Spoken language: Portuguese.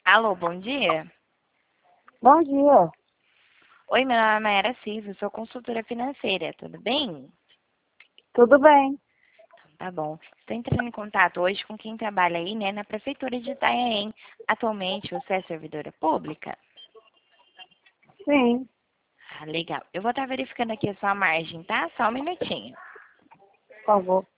Alô, bom dia. Bom dia, Oi, meu nome é Mayara Silva, sou consultora financeira, tudo bem? tudo bem? Tá bom. Estou entrando em contato hoje com quem trabalha aí, né, na Prefeitura de Itanhaém. Atualmente, você é servidora pública? Sim, Ah, legal. Eu vou estar verificando aqui a sua margem, tá? Só um minutinho. por favor.